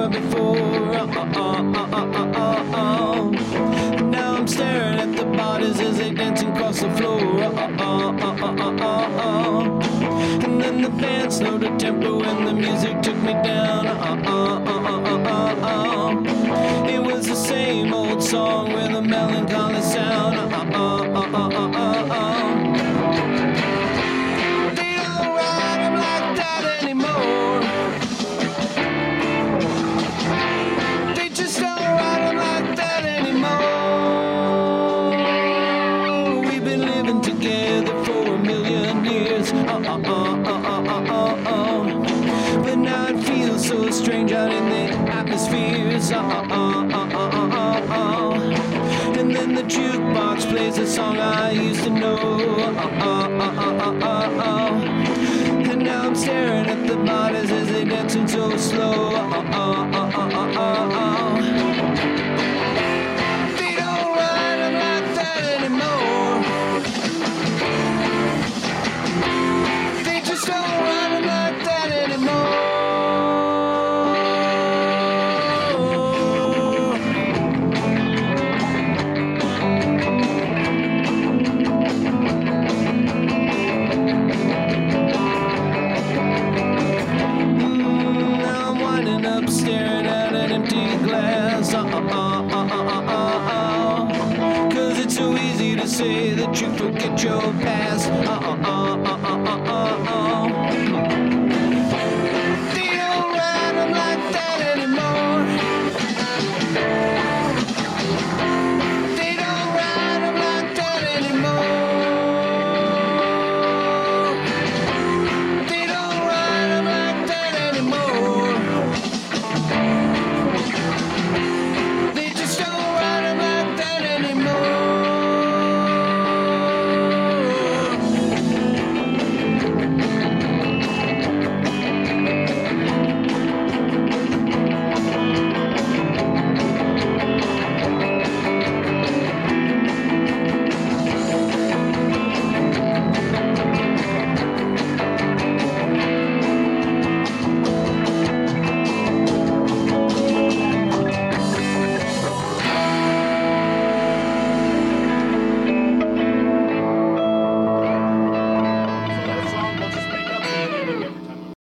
time before. Now I'm staring at the bodies as they dance across the floor. And then the band slowed the tempo and the music took me down. It was the same old song with a melancholy sound. They don't ride 'em like that anymore. They just don't ride 'em like that anymore. We've been living together for a million years. But now it feels so strange out in the atmospheres. And then the jukebox plays a song I used to know. And now I'm staring at the bodies as they dancing so slow. They don't ride 'em like that anymore. They just don't ride 'em like that anymore. Now I'm winding up staring at an empty glass. 'Cause it's so easy to say that you forget your past.